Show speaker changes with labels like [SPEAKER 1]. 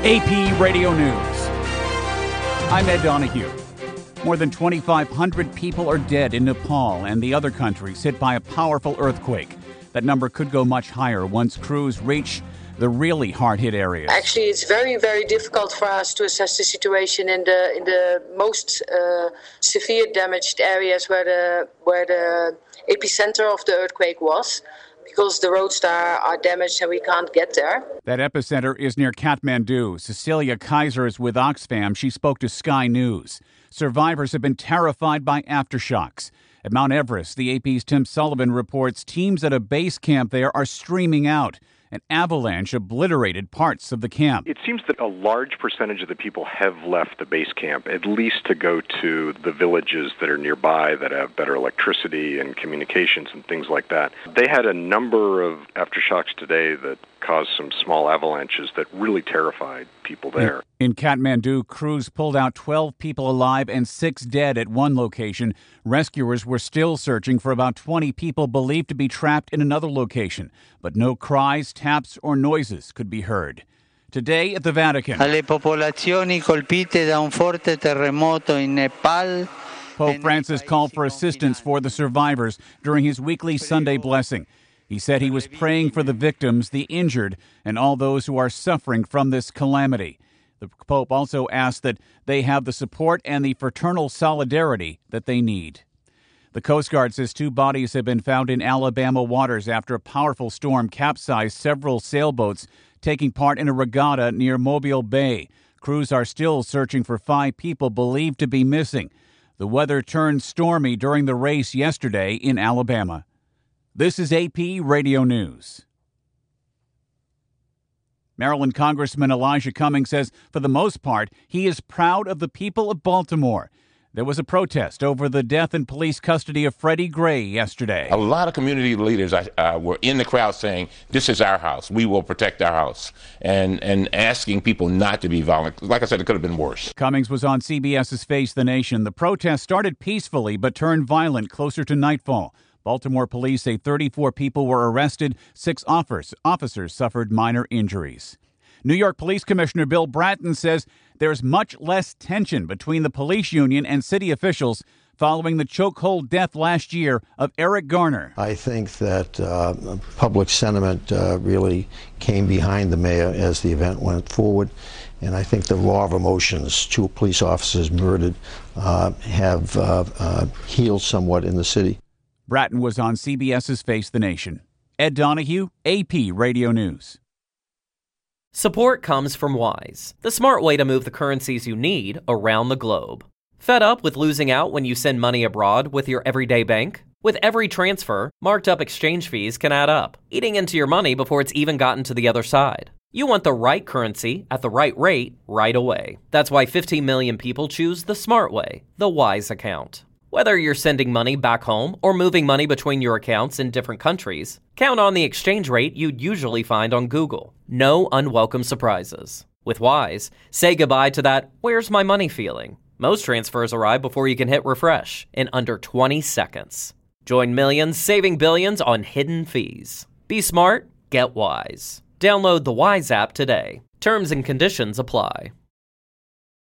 [SPEAKER 1] AP Radio News. I'm Ed Donahue. More than 2,500 people are dead in Nepal and the other countries hit by a powerful earthquake. That number could go much higher once crews reach the really hard-hit areas.
[SPEAKER 2] Actually, it's very, very difficult for us to assess the situation in the most severe damaged areas where the epicenter of the earthquake was, because the roads are damaged and we can't get there.
[SPEAKER 1] That epicenter is near Kathmandu. Cecilia Kaiser is with Oxfam. She spoke to Sky News. Survivors have been terrified by aftershocks. At Mount Everest, the AP's Tim Sullivan reports teams at a base camp there are streaming out. An avalanche obliterated parts of the camp.
[SPEAKER 3] It seems that a large percentage of the people have left the base camp, at least to go to the villages that are nearby that have better electricity and communications and things like that. They had a number of aftershocks today that caused some small avalanches that really terrified people there.
[SPEAKER 1] In Kathmandu, crews pulled out 12 people alive and 6 dead at one location. Rescuers were still searching for about 20 people believed to be trapped in another location, but no cries, taps, or noises could be heard. Today at the Vatican,
[SPEAKER 4] alle popolazioni colpite da un forte terremoto in Nepal,
[SPEAKER 1] Pope Francis called for assistance for the survivors during his weekly Sunday blessing. He said he was praying for the victims, the injured, and all those who are suffering from this calamity. The Pope also asked that they have the support and the fraternal solidarity that they need. The Coast Guard says 2 bodies have been found in Alabama waters after a powerful storm capsized several sailboats taking part in a regatta near Mobile Bay. Crews are still searching for 5 people believed to be missing. The weather turned stormy during the race yesterday in Alabama. This is AP Radio News. Maryland Congressman Elijah Cummings says, for the most part, he is proud of the people of Baltimore. There was a protest over the death in police custody of Freddie Gray yesterday.
[SPEAKER 5] A lot of community leaders were in the crowd saying, this is our house, we will protect our house, and asking people not to be violent. Like I said, it could have been worse.
[SPEAKER 1] Cummings was on CBS's Face the Nation. The protest started peacefully but turned violent closer to nightfall. Baltimore police say 34 people were arrested. 6 officers suffered minor injuries. New York Police Commissioner Bill Bratton says there's much less tension between the police union and city officials following the chokehold death last year of Eric Garner.
[SPEAKER 6] I think that public sentiment really came behind the mayor as the event went forward. And I think the raw of emotions, 2 police officers murdered, have healed somewhat in the city.
[SPEAKER 1] Bratton was on CBS's Face the Nation. Ed Donahue, AP Radio News.
[SPEAKER 7] Support comes from Wise, the smart way to move the currencies you need around the globe. Fed up with losing out when you send money abroad with your everyday bank? With every transfer, marked up exchange fees can add up, eating into your money before it's even gotten to the other side. You want the right currency at the right rate right away. That's why 15 million people choose the smart way, the Wise account. Whether you're sending money back home or moving money between your accounts in different countries, count on the exchange rate you'd usually find on Google. No unwelcome surprises. With Wise, say goodbye to that "where's my money" feeling. Most transfers arrive before you can hit refresh in under 20 seconds. Join millions saving billions on hidden fees. Be smart, get Wise. Download the Wise app today. Terms and conditions apply.